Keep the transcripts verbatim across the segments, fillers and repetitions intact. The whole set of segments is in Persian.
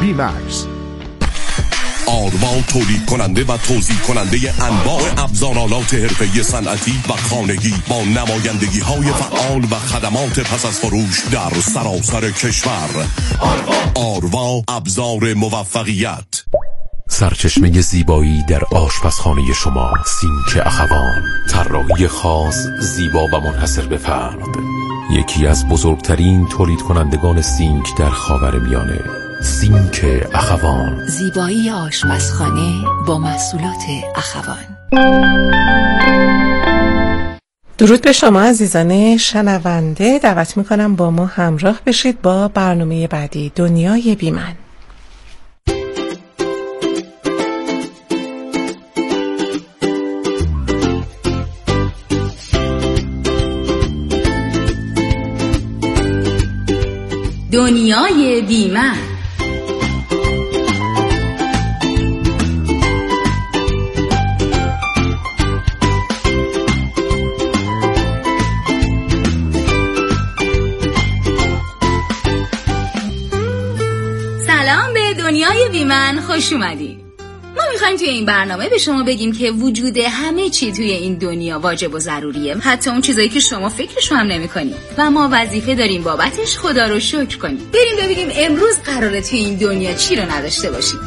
وی مکس. آروا تولید کننده و توزیع کننده انواع ابزارالات حرفه‌ای صنعتی و خانگی با نمایندگی های فعال و خدمات پس از فروش در سراسر کشور. آروا ابزار موفقیت. سرچشمه زیبایی در آشپزخانه شما، سینک اخوان. طراحی خاص، زیبا و منحصر به فرد. یکی از بزرگترین تولید کنندگان سینک در خاورمیانه. سینک اخوان. زیبایی آشپزخانه با محصولات اخوان. درود به شما عزیزان شنونده، دعوت میکنم با ما همراه بشید با برنامه بعدی دنیای بی من. دنیای بی من. سلام به دنیای بی من، خوش اومدی. ما میخوایم توی این برنامه به شما بگیم که وجود همه چی توی این دنیا واجب و ضروریه، حتی اون چیزایی که شما فکرشو هم نمی کنی و ما وظیفه داریم بابتش خدا رو شکر کنیم. بریم ببینیم امروز قراره توی این دنیا چی رو نداشته باشیم.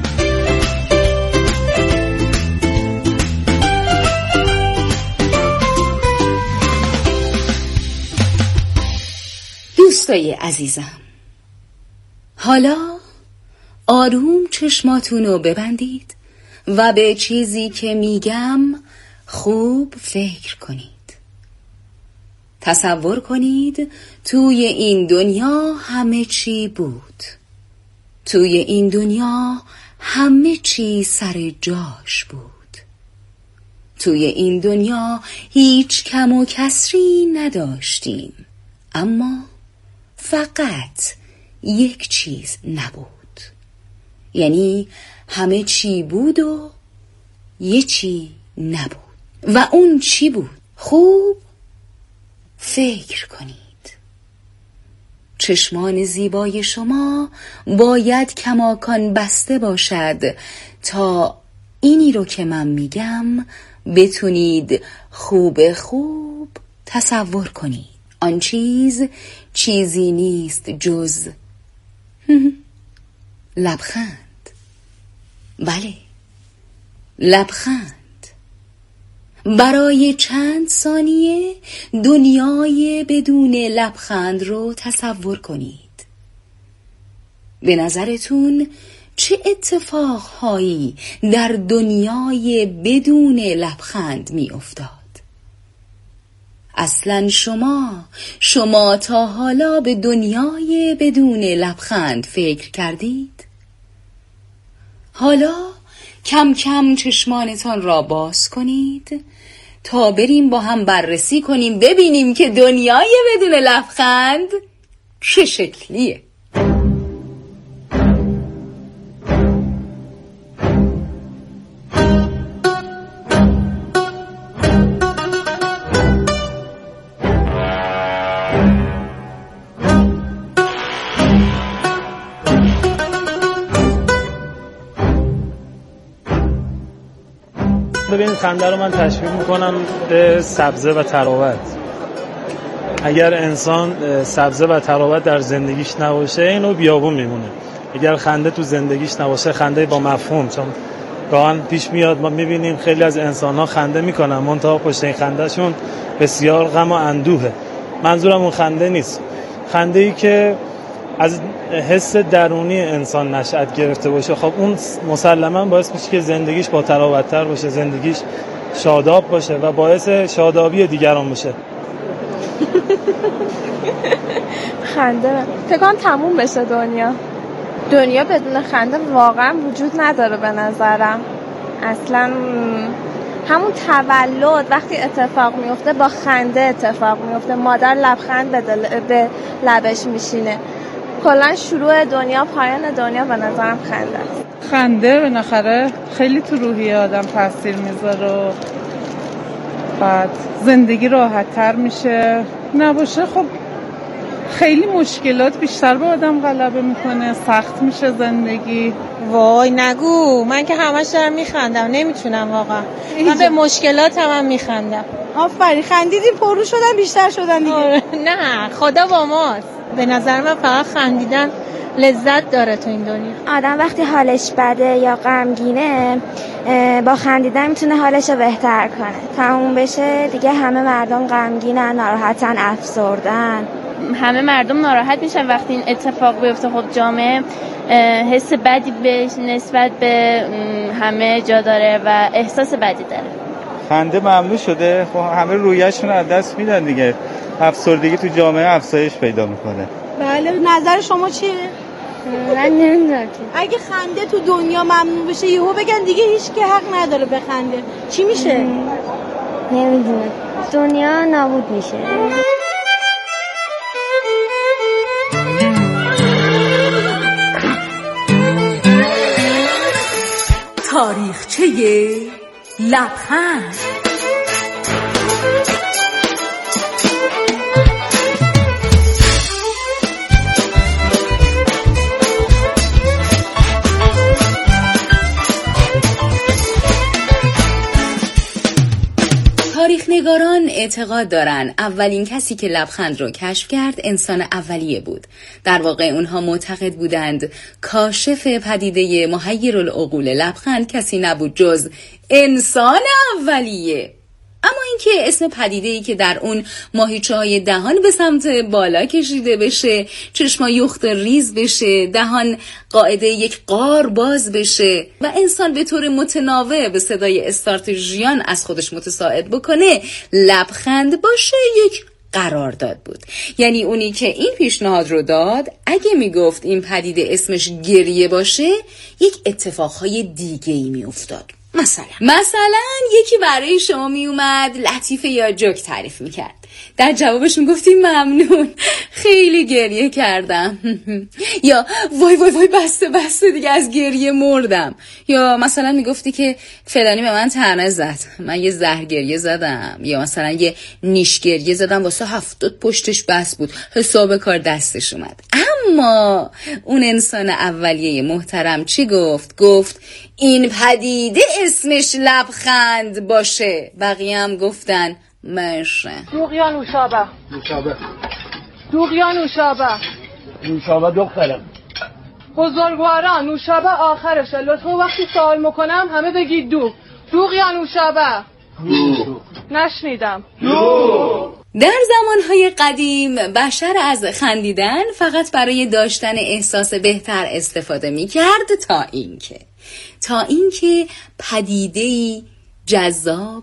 دوستای عزیزم، حالا آروم چشماتونو ببندید و به چیزی که میگم خوب فکر کنید. تصور کنید توی این دنیا همه چی بود. توی این دنیا همه چی سر جاش بود. توی این دنیا هیچ کم و کسری نداشتیم، اما فقط یک چیز نبود. یعنی همه چی بود و یه چی نبود. و اون چی بود؟ خوب فکر کنید. چشمان زیبای شما باید کماکان بسته باشد تا اینی رو که من میگم بتونید خوب خوب تصور کنید. آن چیز چیزی نیست جز لبخند. بله، لبخند. برای چند ثانیه دنیای بدون لبخند رو تصور کنید. به نظرتون چه اتفاقهایی در دنیای بدون لبخند می افتاد؟ اصلا شما شما تا حالا به دنیای بدون لبخند فکر کردید؟ حالا کم کم چشمانتان را باز کنید تا بریم با هم بررسی کنیم، ببینیم که دنیای بدون لبخند چه شکلیه. ببینید، خنده رو من تشبیه میکنم به سبزه و تراوت. اگر انسان سبزه و تراوت در زندگیش نباشه اینو بیابون میمونه. اگر خنده تو زندگیش نباشه، خنده با مفهوم، چون گاهن پیش میاد ما میبینیم خیلی از انسان‌ها خنده میکنن منتها پشت این خندهشون بسیار غم و اندوهه. منظورم اون خنده نیست، خنده ای که از حس درونی انسان نشأت گرفته باشه. خب اون مسلماً باعث میشه که زندگیش با تراوت‌تر باشه، زندگیش شاداب باشه و باعث شادابی دیگران باشه. خنده تکان تموم بشه دنیا. دنیا بدون خنده واقعا وجود نداره به نظرم. اصلا همون تولد وقتی اتفاق میفته با خنده اتفاق میفته. مادر لبخند به, دل... به لبش میشینه. کلا شروع دنیا، پایان دنیا به نظرم خنده است. خنده بالاخره خیلی تو روحیه آدم تاثیر میذاره و بعد زندگی راحت تر میشه. نباشه خب خیلی مشکلات بیشتر به آدم غلبه میکنه، سخت میشه زندگی. وای نگو، من که همش دارم میخندم، نمیتونم واقعا. من به مشکلات هم, هم میخندم. آفرین، خندیدی پررو شدن بیشتر شدن دیگه. نه خدا با ماست. به نظر من فقط خندیدن لذت داره تو این دنیا. آدم وقتی حالش بده یا غمگینه با خندیدن میتونه حالش رو بهتر کنه. تموم بشه دیگه همه مردم غمگینن، ناراحتن، افسردن. همه مردم ناراحت میشن وقتی این اتفاق بیفته. خب جامعه حس بدی به نسبت به همه جا داره و احساس بدی داره. خنده ممنوع شده، خب همه رویشون از دست میدن دیگه. افسردگی تو جامعه افزایش پیدا میکنه. بله، نظر شما چیه؟ من نمیدونم. اگه خنده تو دنیا ممنوع بشه یهو بگن دیگه هیچ که حق نداره بخنده، چی میشه؟ نمیدونم. دنیا نابود میشه. تاریخچه لبخند. تاریخ‌نگاران اعتقاد دارن اولین کسی که لبخند رو کشف کرد انسان اولیه بود. در واقع اونها معتقد بودند کاشف پدیده محیرالعقول لبخند کسی نبود جز انسان اولیه. اما اینکه اسم پدیده‌ای که در اون ماهیچه‌های دهان به سمت بالا کشیده بشه، چشما یخت ریز بشه، دهان قاعده یک قار باز بشه و انسان به طور متناوب به صدای استارت ژیان از خودش متساعد بکنه لبخند باشه، یک قرارداد بود. یعنی اونی که این پیشنهاد رو داد اگه میگفت این پدیده اسمش گریه باشه یک اتفاقهای دیگه‌ای میافتاد. مثلا مثلا یکی برای شما می اومد لطیفه یا جوک تعریف میکرد، در جوابش میگفتی ممنون، خیلی گریه کردم. یا وای وای وای بسته بسته دیگه از گریه مردم. یا مثلا میگفتی که فلانی به من طعنه زد، من یه زهر گریه زدم. یا مثلا یه نیش گریه زدم واسه هفتاد پشتش بس بود، حساب کار دستش اومد. اما اون انسان اولیه محترم چی گفت؟ گفت این پدیده اسمش لبخند باشه. بقیه هم گفتن مرشه. دوغیا نوشابه نوشابه دوغیا نوشابه نوشابه دخترم. بزرگواران نوشابه آخرشه، لطفا وقتی سوال میکنم همه بگید دوغ. دوغیا نوشابه. دوغ. نشنیدم. دوغ. در زمانهای قدیم بشر از خندیدن فقط برای داشتن احساس بهتر استفاده میکرد تا اینکه تا اینکه پدیده‌ای جذاب،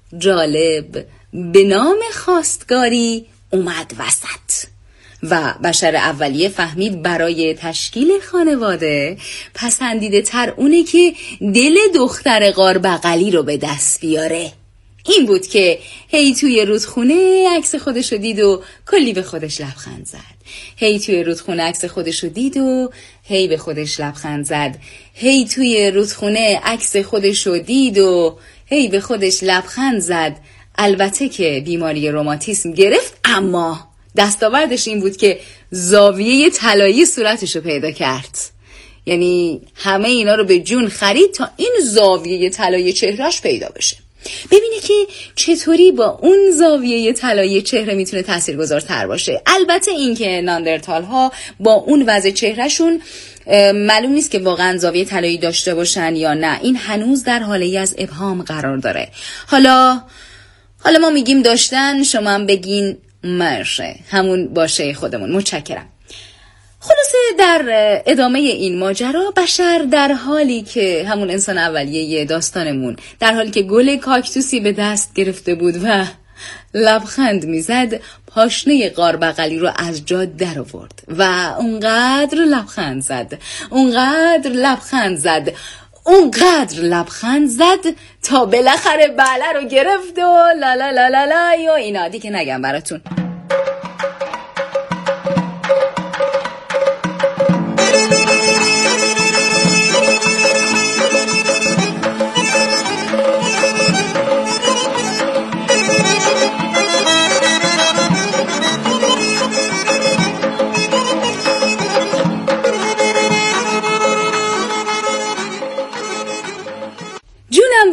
جالب به نام خواستگاری اومد وسط و بشر اولیه فهمید برای تشکیل خانواده پسندیده تر اونه که دل دختر غاربغلی رو به دست بیاره. این بود که هی توی رودخونه عکس خودش رو دید و کلی به خودش لبخند زد. هی توی رودخونه عکس خودش رو دید و هی به خودش لبخند زد. هی توی رودخونه عکس خودش رو دید و هی به خودش لبخند زد. البته که بیماری روماتیسم گرفت، اما دستاوردش این بود که زاویه طلایی صورتش رو پیدا کرد. یعنی همه اینا رو به جون خرید تا این زاویه طلایی چهرهش پیدا بشه. ببینه که چطوری با اون زاویه طلایی چهره میتونه تاثیرگذارتر باشه. البته این که ناندرتال ها با اون وضع چهرهشون معلوم نیست که واقعا زاویه طلایی داشته باشن یا نه. این هنوز در حاله از ابهام قرار داره. حالا حالا ما میگیم داشتن، شما هم بگین مرشه، همون باشه خودمون. متشکرم. خلاصه در ادامه این ماجرا بشر در حالی که همون انسان اولیه داستانمون در حالی که گل کاکتوسی به دست گرفته بود و لبخند میزد، پاشنه غاربغلی رو از جا در آورد و اونقدر لبخند زد اونقدر لبخند زد اونقدر لبخند زد تا بالاخره بله رو گرفت و لا لا لا لا لا یا اینا دیگه نگم براتون.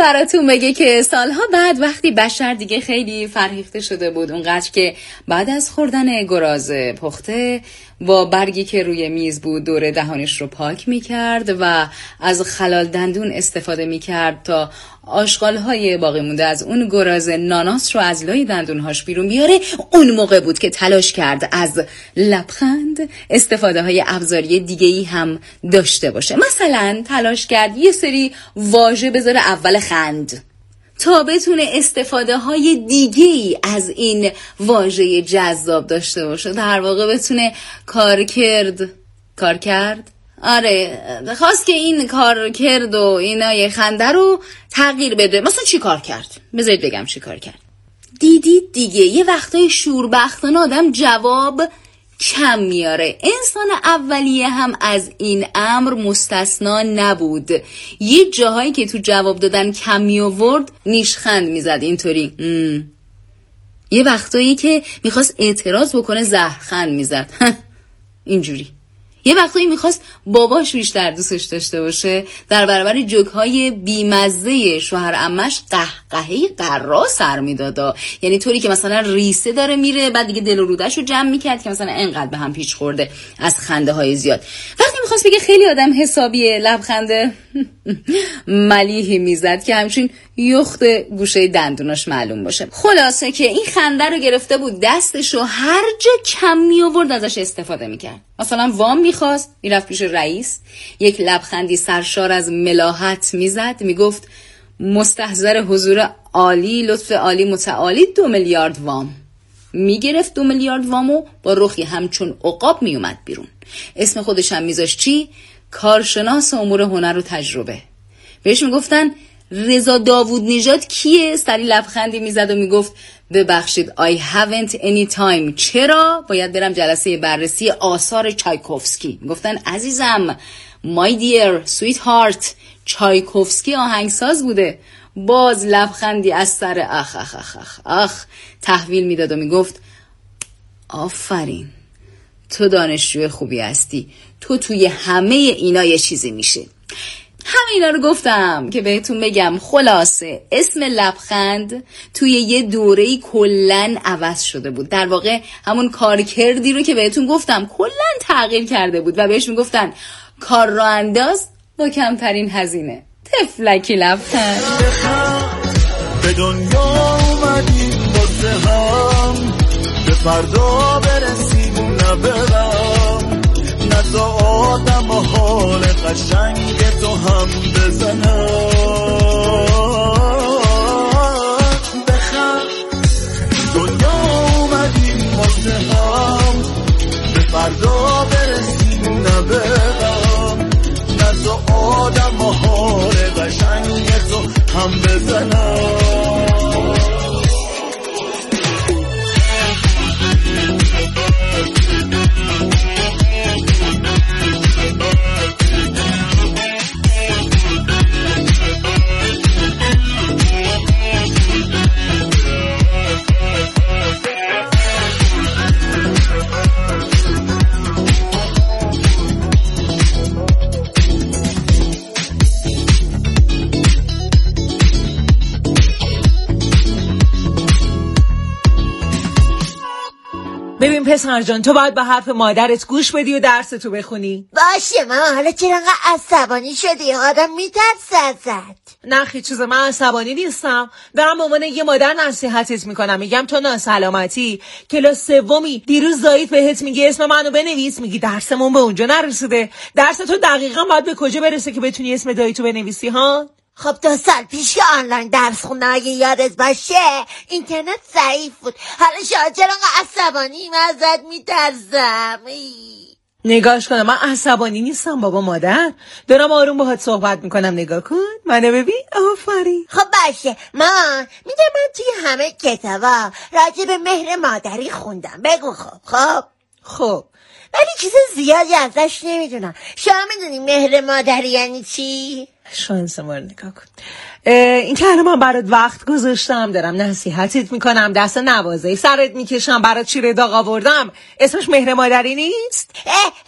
براتون بگه که سالها بعد وقتی بشر دیگه خیلی فرهیخته شده بود، اونقدر که بعد از خوردن گراز پخته با برگی که روی میز بود دور دهانش رو پاک میکرد و از خلال دندون استفاده میکرد تا آشغال‌های باقی مونده از اون گراز ناناس رو از لای دندونهاش بیرون بیاره، اون موقع بود که تلاش کرد از لبخند استفاده های ابزاری دیگه‌ای هم داشته باشه. مثلا تلاش کرد یه سری واژه بذاره اول خند تا بتونه استفاده های دیگه‌ای از این واژه جذاب داشته باشه، در واقع بتونه کار کرد کار کرد آره خواست که این کار کرد و اینای خنده رو تغییر بده. مثلا چی کار کرد؟ بذارید بگم چی کار کرد. دیدید دیگه یه وقتای شوربختانه آدم جواب کم میاره. انسان اولیه هم از این امر مستثنا نبود. یه جاهایی که تو جواب دادن کم می آورد نیشخند میزد اینطوری. ام. یه وقتایی که میخواست اعتراض بکنه زهرخند میزد. اینجوری. یه وقتایی میخواست باباش بیشتر دوستش داشته باشه، در برابر جوک‌های بیمزه شوهر عمش قهقهی قرا سر میدادا. یعنی طوری که مثلا ریسه داره میره، بعد دیگه دل و روده‌شو جمع میکرد که مثلا انقدر به هم پیچ خورده از خنده های زیاد. وقتی میخواست بگه خیلی آدم حسابیه، لبخنده ملیحی میزد که همچین یخت گوشه دندوناش معلوم باشه. خلاصه که این خنده رو گرفته بود دستشو هر جا کم می آورد ازش استفاده میکرد. مثلا وام میخواست، میرفت پیش رئیس، یک لبخندی سرشار از ملاحت میزد، میگفت مستحضر حضور عالی، لطف عالی متعالی، دو میلیارد وام. میگرفت دو میلیارد وامو با رخی همچون عقاب میومد بیرون. اسم خودش هم میذاشت چی؟ کارشناس امور هنر و تجربه. بهش میگفتن رضا داوود نژاد کیه؟ سری لبخندی میزد و میگفت ببخشید I haven't any time. چرا؟ باید برم جلسه بررسی آثار چایکوفسکی. میگفتن عزیزم my dear sweetheart چایکوفسکی آهنگساز بوده. باز لبخندی از سر اخ اخ اخ اخ اخ تحویل میداد و میگفت آفرین تو دانشجوی خوبی هستی، تو توی همه اینا یه چیزی میشه. همه اینا رو گفتم که بهتون بگم خلاصه اسم لبخند توی یه دوره‌ای کلن عوض شده بود. در واقع همون کارکردی رو که بهتون گفتم کلن تغییر کرده بود و بهش میگفتن کار را انداز با کمترین هزینه. تفلکی لبخند. به دنیا اومدیم واسه هم، به فردا برسیم و نبرم، نزا آدم و حال قشنگ تو هم بزنم. بخم دنیا اومدیم واسه هم، به فردا برسیم و نبرم، نزا آدم و حال قشنگ تو هم بزنم. ببین پسر جان، تو باید به حرف مادرت گوش بدی و درستو بخونی. باشه مامان، حالا چرا انقدر عصبانی شدی؟ آدم میترسه ازت. نه خیلی چیزه، من عصبانی نیستم. دارم به عنوان یه مادر نصیحتت میکنم. میگم تو ناسلامتی کلاس سومی، دیروز ضعیف بهت میگه اسم منو بنویس، میگی درسمون به اونجا نرسیده. درس تو دقیقاً باید به کجا برسه که بتونی اسم داییتو بنویسی ها؟ خب دو سال پیش که آنلاین درس خوندم اگه یادت باشه اینترنت ضعیف بود. حالا شاید چرا عصبانی من ازت میترسم. نگاش کنم، من عصبانی نیستم بابا مادر، دارم آروم باهات صحبت میکنم. نگاه کن منو ببین. آفرین. خب باشه مامان، میگم من توی همه کتابا راجع به مهر مادری خوندم. بگو. خب خب خب ولی چیز زیادی ازش نمیدونم. شما میدونی مهر مادری یعنی چی؟ شانس ما رو نگاه کن. این که الان من برات وقت گذاشتم، دارم نصیحتت میکنم، دست نوازه سرت میکشم، برات شیر داغ آوردم، اسمش مهر مادری نیست؟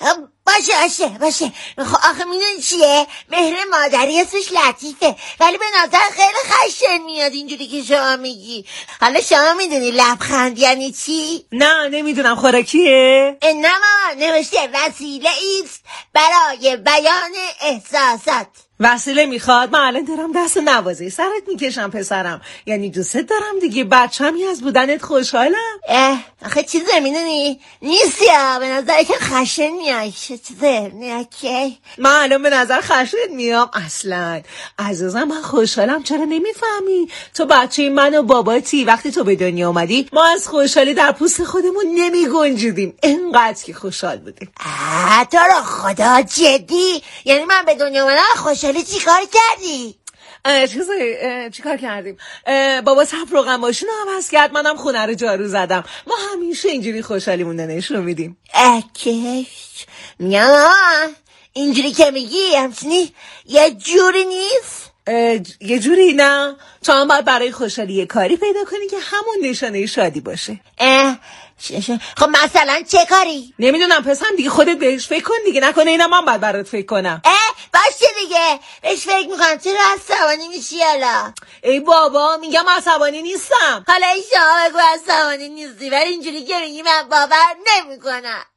باشه باشه باشه. خب آخه میدونی چیه؟ مهر مادری اسمش لطیفه، ولی به نظر خیلی خشن میاد اینجوری که شما میگی. حالا شما میدونی لبخند یعنی چی؟ نه نمیدونم. خوراکیه؟ نه مامان، نوشته وسیله ایست برای بیان احساسات. وسیله میخواد؟ من الان دارم دست نوازی سرت میکشم پسرم، یعنی دوست دارم دیگه، بچه‌می از بودنت خوشحالم. اه آخه چیزه میدونی نیستی ها، به نظر که خشن میای. چیزه نیاکی من الان به نظر خشن میام؟ اصلا عزیزم من خوشحالم. چرا نمیفهمی؟ تو بچه من و باباتی. وقتی تو به دنیا اومدی ما از خوشحالی در پوست خودمون نمی گنجیدیم، اینقدر که خوشحال بودیم. آه تو رو خدا جدی؟ یعنی من به دنیا اومدم خوشحال حالا چی کار کردی؟ چیزی چی کار کردیم؟ بابا صف روغن ماشین رو عوض کرد، منم خونه رو جارو زدم. ما همیشه اینجوری خوشحالی موندن نشون میدیم. اکش میام اینجوری که میگی همچنی یه جوری نیست؟ یه جوری نه، تو هم باید برای خوشحالی یه کاری پیدا کنی که همون نشانه شادی باشه. اه خب مثلا چه کاری؟ نمیدونم پسرم دیگه، خودت بهش فکر کن دیگه، نکنه اینم من باید برات فکر کنم. اه باشه دیگه بهش فکر میکنم. چرا عصبانی میشی حالا؟ ای بابا میگم عصبانی نیستم. حالا این شما بگو عصبانی نیستی، ولی اینجوری که میگی من باور نمیکنم.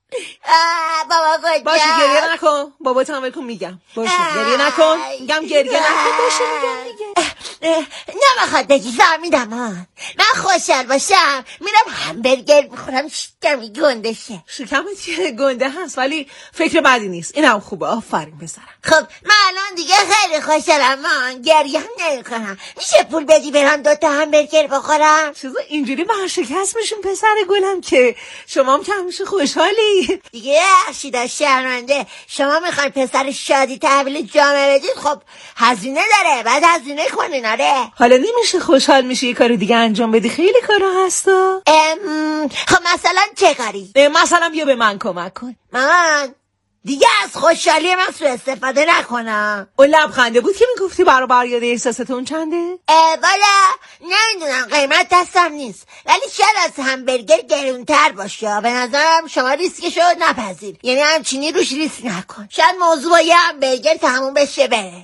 بابا کجا؟ باشه گریه نکن. بابا تو هم بکن میگم. باشه گریه نکن. میگم گریه نکن. باشه میگم دیگه. نمیخواد بگی فهمیدم. من من خوشحال باشم میرم همبرگر میخورم شکمی گنده شه. شکمت که گنده هست ولی فکر بدی نیست. اینم خوبه. آفرین پسرم. خب من الان دیگه خیلی خوشحالم. من گریه هم نمیکنم. میشه پول بدی برم دوتا همبرگر بخورم؟ چیزا اینجوری ورشکست میشیم پسر گلم که شما هم که همیشه خوشحالی دیگه. ارشیدا شرمنده شما میخواین پسر شادی تحویل جامعه بدید، خب هزینه داره، بعد هزینه کنین. آره حالا نمیشه خوشحال میشی یه کاری دیگه انجام بدی؟ خیلی کارا هستا. خب مثلا چه کاری؟ مثلا بیا به من کمک کن. من دیگه از خوشحالی من سوء استفاده نکنم. اون لبخنده بود که میگفتی برابر یاد احساستون چنده؟ والا نمیدونم، قیمت دستم نیست، ولی شاید از همبرگر گرونتر باشه. به نظرم شما ریسکشو نپذیر، یعنی همچینی روش ریسک نکن. شاید موضوع با یه همبرگر تموم بشه بره.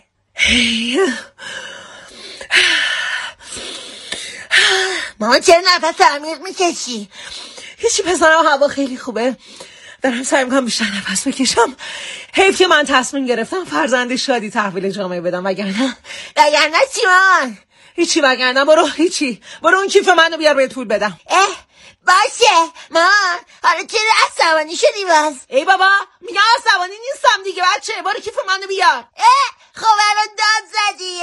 مامان چرا نفس عمیق میکشی؟ هیچی پسرم، هوا خیلی خوبه، دارم سعی میکنم بیشتر نفس بکشم. حیف که من تصمیم گرفتم فرزند شادی تحویل جامعه بدم، وگرنه وگرنه چی مامان؟ هیچی وگرنه برو هیچی برو اون کیف منو بیار بهت پول بدم. اه باشه مامان. حالا چرا عصبانی شدی باز؟ ای بابا میگم عصبانی نیستم دیگه بچه، برو کیف منو بیار. اه خب الان داد زدی.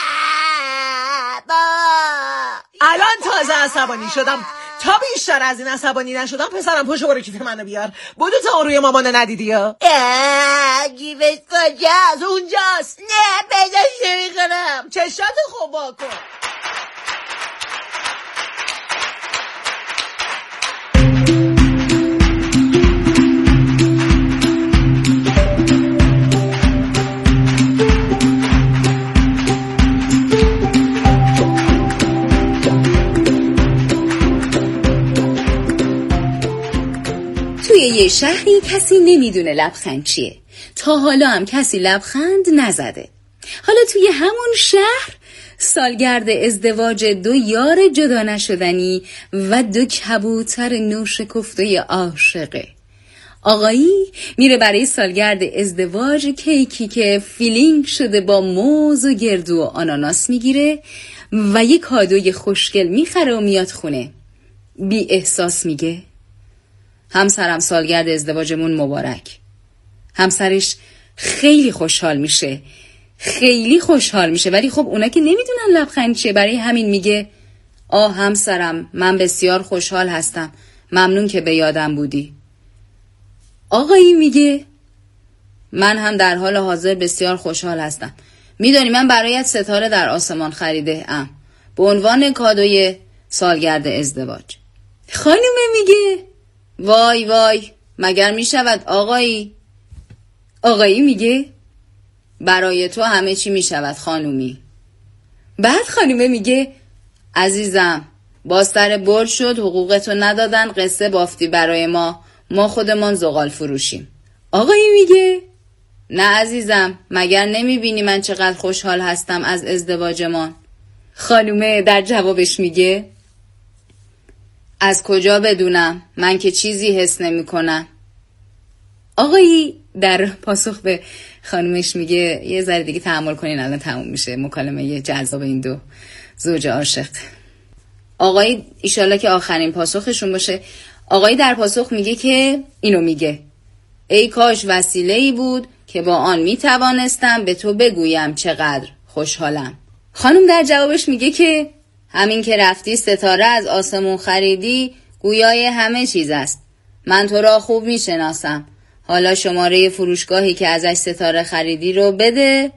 با الان تازه عصبانی شدم، تا بیشتر از این عصبانی نشدم. پسرم پشو برو کیف منو بیار. بودو تا روی مامانو ندیدی یا؟ گیفش کجاست؟ اونجاست. نه پیداش نمی کنم. چشاتو خوب کن. توی یه شهری کسی نمیدونه لبخند چیه. تا حالا هم کسی لبخند نزده. حالا توی همون شهر سالگرد ازدواج دو یار جدا نشدنی و دو کبوتر نوشکفته عاشقه. آقایی میره برای سالگرد ازدواج کیکی که فیلینگ شده با موز و گردو و آناناس میگیره و یه کادوی خوشگل میخره و میاد خونه. بی احساس میگه همسرم سالگرد ازدواجمون مبارک. همسرش خیلی خوشحال میشه، خیلی خوشحال میشه، ولی خب اونا که نمیدونن لبخند چیه، برای همین میگه آه همسرم من بسیار خوشحال هستم، ممنون که به یادم بودی. آقایی میگه من هم در حال حاضر بسیار خوشحال هستم، میدونی من برایت ستاره در آسمان خریده ام به عنوان کادوی سالگرد ازدواج. خانومه میگه وای وای مگر میشود آقایی؟ آقایی میگه برای تو همه چی میشود خانومی. بعد خانومه میگه عزیزم باستر برد شد، حقوقتو ندادن، قصه بافتی برای ما، ما خودمان زغال فروشیم. آقایی میگه نه عزیزم، مگر نمیبینی من چقدر خوشحال هستم از ازدواجمان؟ خانومه در جوابش میگه از کجا بدونم، من که چیزی حس نمی کنم. آقایی در پاسخ به خانومش میگه یه ذره دیگه تحمل کنین، الان تموم میشه مکالمه یه جذاب این دو زوج عاشق. آقایی ایشالله که آخرین پاسخشون باشه. آقایی در پاسخ میگه که اینو میگه ای کاش وسیله‌ای بود که با آن میتوانستم به تو بگویم چقدر خوشحالم. خانم در جوابش میگه که همین که رفتی ستاره از آسمون خریدی گویای همه چیز است. من تو را خوب میشناسم. حالا شماره فروشگاهی که ازش ستاره خریدی رو بده.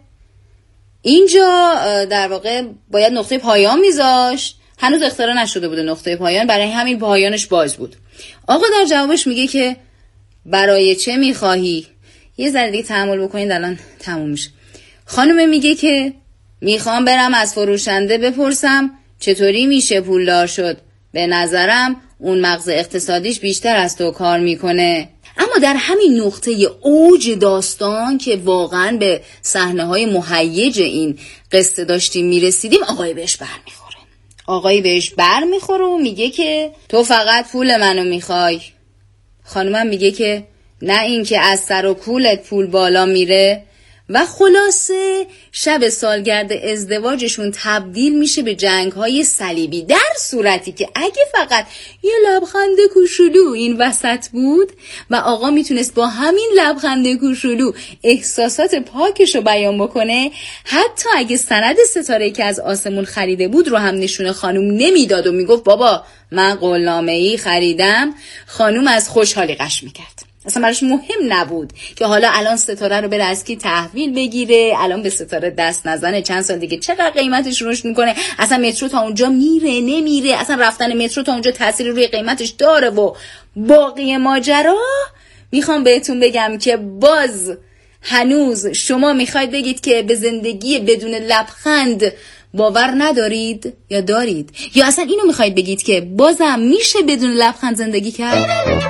اینجا در واقع باید نقطه پایان میذاشت، هنوز اختراع نشده بوده نقطه پایان، برای همین پایانش باز بود. آقا در جوابش میگه که برای چه میخواهی؟ یه ذره دیگه تحمل بکنید الان تموم میشه. خانم میگه که میخوام برم از فروشنده بپرسم چطوری میشه پولدار شد. به نظرم اون مغز اقتصادیش بیشتر از تو کار میکنه. اما در همین نقطه اوج داستان که واقعا به صحنه‌های مهیج این قصه داشتیم میرسیدیم، آقای بهش برمیخوره. آقای بهش برمیخوره و میگه که تو فقط پول منو میخوای. خانومم میگه که نه این که از سر و کولت پول بالا میره. و خلاصه شب سالگرد ازدواجشون تبدیل میشه به جنگ‌های صلیبی، در صورتی که اگه فقط یه لبخند کوچولو این وسط بود و آقا میتونست با همین لبخند کوچولو احساسات پاکشو بیان بکنه، حتی اگه سند ستاره‌ای که از آسمون خریده بود رو هم نشون خانوم نمیداد و میگفت بابا من قولنامه‌ای خریدم، خانوم از خوشحالی غش میکرد. اصلا براش مهم نبود که حالا الان ستاره رو بره از کی تحویل بگیره، الان به ستاره دست نزنه، چند سال دیگه چقدر قیمتش رشد میکنه، اصلا مترو تا اونجا میره نمیره، اصلا رفتن مترو تا اونجا تأثیری روی قیمتش داره و باقی ماجرا. میخوام بهتون بگم که باز هنوز شما میخواید بگید که به زندگی بدون لبخند باور ندارید یا دارید، یا اصلا اینو میخواید بگید که بازم میشه بدون لبخند زندگی کرد؟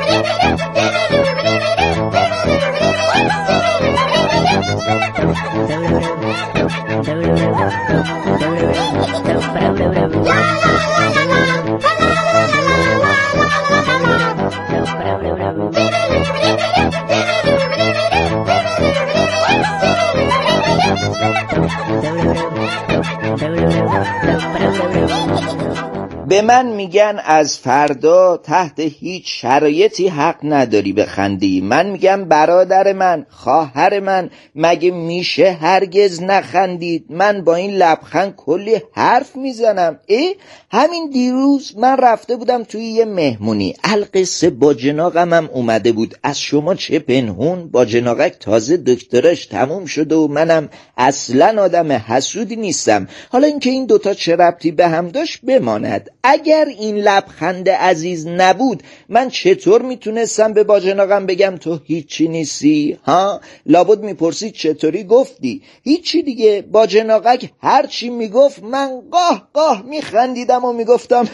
به من میگن از فردا تحت هیچ شرایطی حق نداری بخندی. من میگم برادر من، خواهر من، مگه میشه هرگز نخندید؟ من با این لبخند کلی حرف میزنم. ای همین دیروز من رفته بودم توی یه مهمونی، القصه با جناقم هم اومده بود. از شما چه پنهون، با جناقک تازه دکتراش تموم شده و منم اصلا آدم حسودی نیستم. حالا اینکه این دوتا چه ربطی به هم داشت بماند. اگر این لبخند عزیز نبود من چطور میتونستم به باجناقم بگم تو هیچی نیستی؟ ها لابد میپرسید چطوری گفتی؟ هیچی دیگه. باجناقک هرچی میگفت من قاه قاه میخندیدم و میگفتم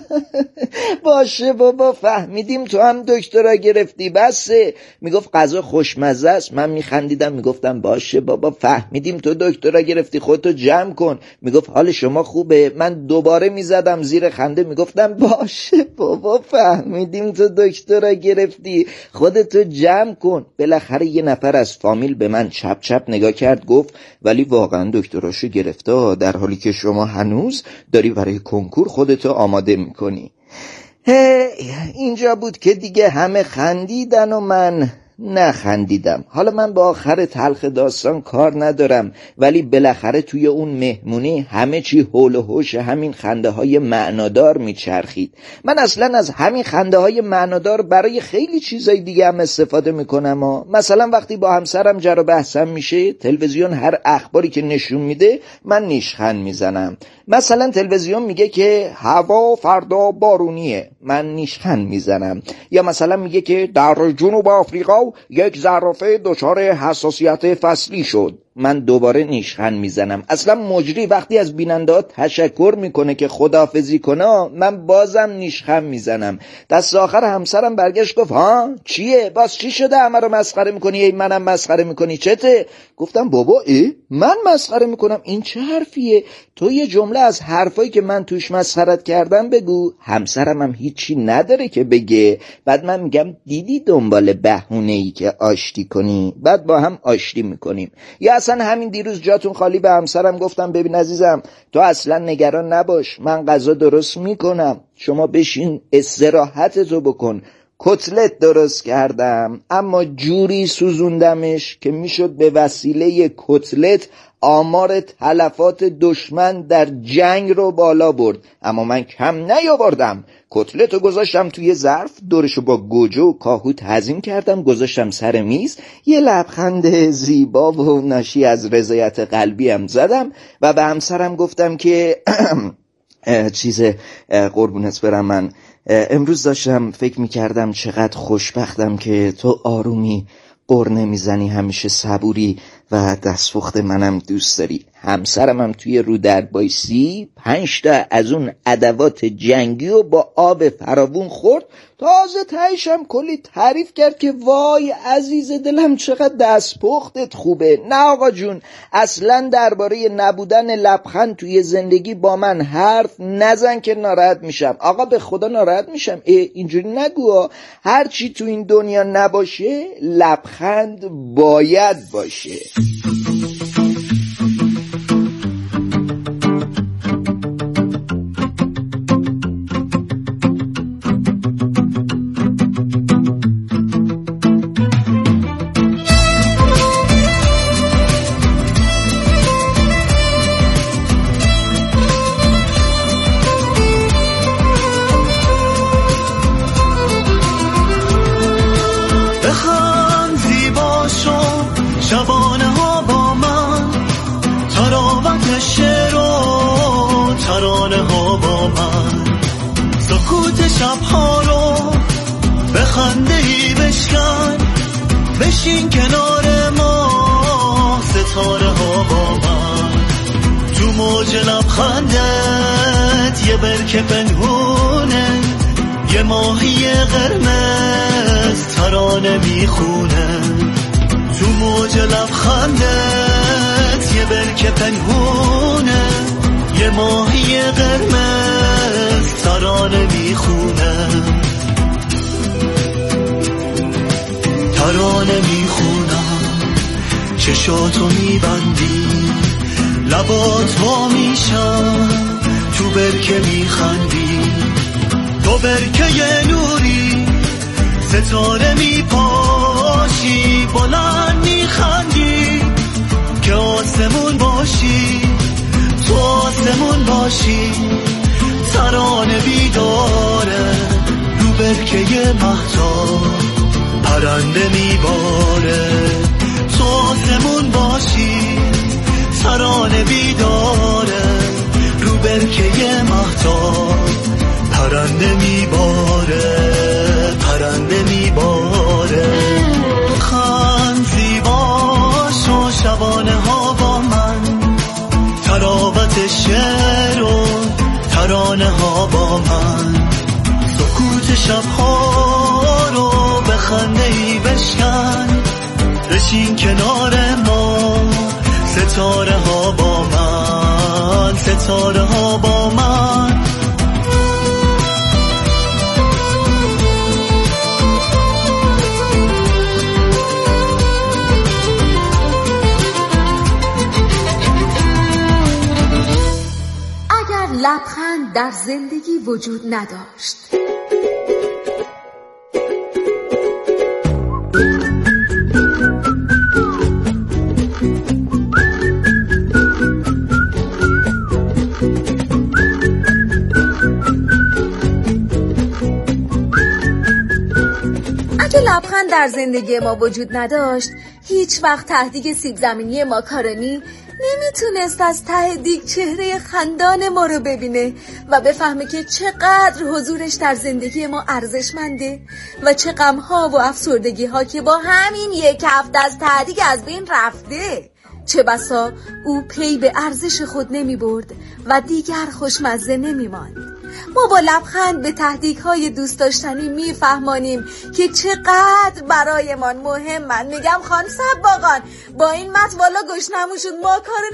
باشه بابا فهمیدیم تو هم دکترا گرفتی بسه. میگفت غذا خوشمزه است، من میخندیدم میگفتم باشه بابا فهمیدیم تو دکترا گرفتی، خودتو جمع کن. میگفت حال شما خوبه؟ من دوباره میزدم زیر خنده میگفتم باشه بابا فهمیدیم تو دکترا گرفتی، خودتو جمع کن. بالاخره یه نفر از فامیل به من چپ چپ نگاه کرد، گفت ولی واقعا دکتراشو گرفته، در حالی که شما هنوز داری برای کنکور خودتو آماده میکنی. اینجا بود که دیگه همه خندیدن و من نخندیدم. حالا من با آخر تلخ داستان کار ندارم، ولی بالاخره توی اون مهمونی همه چی حول و حوش همین خنده های معنادار میچرخید. من اصلا از همین خنده های معنادار برای خیلی چیزای دیگه هم استفاده میکنم ها. مثلا وقتی با همسرم جر و بحثم میشه، تلویزیون هر اخباری که نشون میده من نیشخند میزنم. مثلا تلویزیون میگه که هوا فردا بارونیه، من نیشخند میزنم. یا مثلا میگه که در جنوب آفریقا یک زرافه دچار حساسیت فصلی شد، من دوباره نیشخند میزنم. اصلا مجری وقتی از بیننده ها تشکر میکنه که خداحافظی کنه، من بازم نیشخند میزنم. دست آخر همسرم برگشت گفت ها چیه؟ باز چی شده همه رو مسخره میکنی؟ ای منم مسخره میکنی چته؟ گفتم بابا ای من مسخره میکنم؟ این چه حرفیه؟ تو یه جمله از حرفایی که من توش مسخرت کردم بگو. همسرم هم هیچی نداره که بگه. بعد من میگم دیدی دنبال بهونه‌ای که آشتی کنی، بعد با هم آشتی میکنیم. یا اصلا همین دیروز جاتون خالی به همسرم گفتم ببین عزیزم تو اصلا نگران نباش، من غذا درست میکنم، شما بشین استراحتتو بکن. کتلت درست کردم اما جوری سوزوندمش که میشد به وسیله کتلت آمار تلفات دشمن در جنگ رو بالا برد، اما من کم نیاوردم. کتلت رو گذاشتم توی ظرف، دورشو با گوجه و کاهو تزیین کردم، گذاشتم سر میز، یه لبخند زیبا و ناشی از رضایت قلبی هم زدم و به همسرم گفتم که چیز قربونت برم، من امروز داشتم فکر میکردم چقدر خوشبختم که تو آرومی قر نمیزنی، همیشه صبوری و دستپخت منم دوست داری. همسرم هم توی رو در بایسی پنج تا از اون ادوات جنگی و با آب فراوون خورد. تازه تایشم کلی تعریف کرد که وای عزیز دلم چقدر دستپختت خوبه. نه آقا جون، اصلا درباره نبودن لبخند توی زندگی با من حرف نزن که ناراحت میشم. آقا به خدا ناراحت میشم. اینجوری نگو، هر چی تو این دنیا نباشه لبخند باید باشه. شبانه ها با من، تراوت شعر و ترانه ها با من، سکوت شبها رو به خنده ای بشکن، بشین کنار ما ستاره ها با من، تو موج لبخندت یه برکه پنهونه، یه ماهی قرمز ترانه میخونه، تو موج لبخندت یه برکه پنهونه، یه ماهی قرمز ترانه میخونه، ترانه میخونم، چشاتو میبندی، لبات وا میشن، تو برکه میخندی، تو برکه نوری، ستاره میپاشی، بلند میخندی، که آسمون باشی، تو آسمون باشی، ترانه بیداره، رو برکه مهتاب پرنده میباره، تو آسمون باشی، ترانه بیداره، رو برکه مهتاب پرنده میباره، پرنده میباره. خند زیباش و شبانه ها با من، تراوت شعر و ترانه ها با من، سکوت شبها رو به خنده ای بشکن، بشین کنار ما، ستاره ها با من، ستاره ها با من. لبخند در زندگی وجود نداشت، اگه لبخند در زندگی ما وجود نداشت، هیچ وقت تهدیگ سیب زمینی ماکارونی نمیتونست از ته دیگ چهره خندان ما رو ببینه و بفهمه که چقدر حضورش در زندگی ما ارزشمنده و چه غم‌ها و افسردگی‌ها که با همین یک هفته از تهدیگ از بین رفته. چه بسا او پی به ارزش خود نمی برد و دیگر خوشمزه نمی ماند. ما با لبخند به تهدیدهای دوست داشتنی میفهمانیم که چقدر برایمان مهمن. میگم خان سباقان با این مت والا گشنمون شد، ما کار